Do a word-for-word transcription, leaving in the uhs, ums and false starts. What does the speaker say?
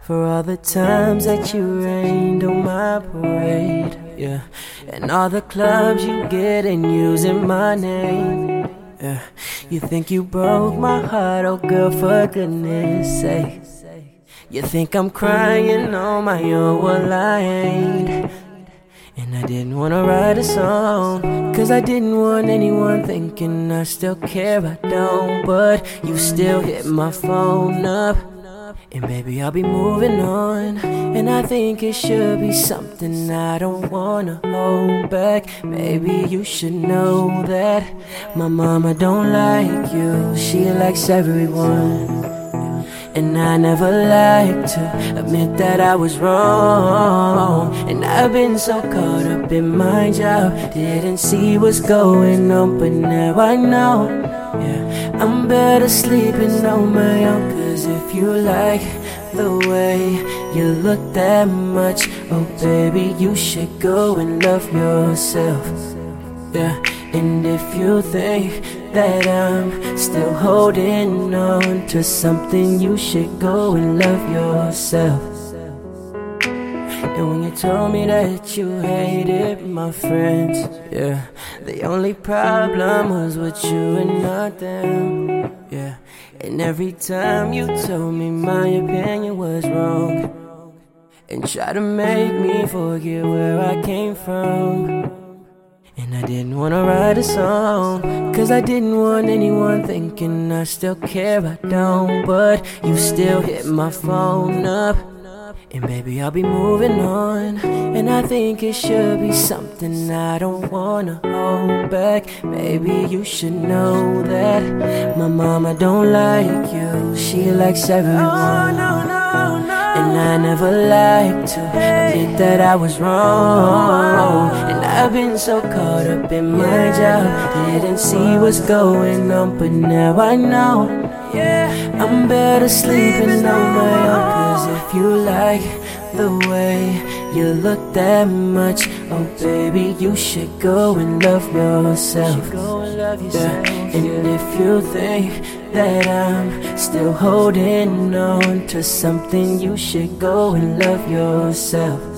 for all the times that you rained on my parade, yeah, and all the clubs you get in using my name, yeah. You think you broke my heart, oh girl, for goodness sake. You think I'm crying on my own, well I ain't. And I didn't wanna write a song, cause I didn't want anyone thinking I still care, I don't. But you still hit my phone up, and baby I'll be moving on. And I think it should be something I don't wanna hold back. Maybe you should know that my mama don't like you, she likes everyone. And I never like to admit that I was wrong. And I've been so caught up in my job, didn't see what's going on, but now I know, yeah, I'm better sleeping on my own. Cause if you like the way you look that much, oh baby, you should go and love yourself, yeah. And if you think that I'm still holding on to something, you should go and love yourself. And when you told me that you hated my friends, yeah, the only problem was with you and not them, yeah. And every time you told me my opinion was wrong, and tried to make me forget where I came from. And I didn't wanna write a song, cause I didn't want anyone thinking I still care, I don't. But you still hit my phone up, and baby I'll be moving on. And I think it should be something I don't wanna hold back. Maybe you should know that my mama don't like you, she likes everyone. Oh, no, no, no. And I never liked to admit that I was wrong. And I've been so caught up in my job, didn't see what's going on, but now I know, I'm better sleeping on my own. Cause if you like the way you look that much, oh baby, you should go and love yourself, yeah. And if you think that I'm still holding on to something, you should go and love yourself.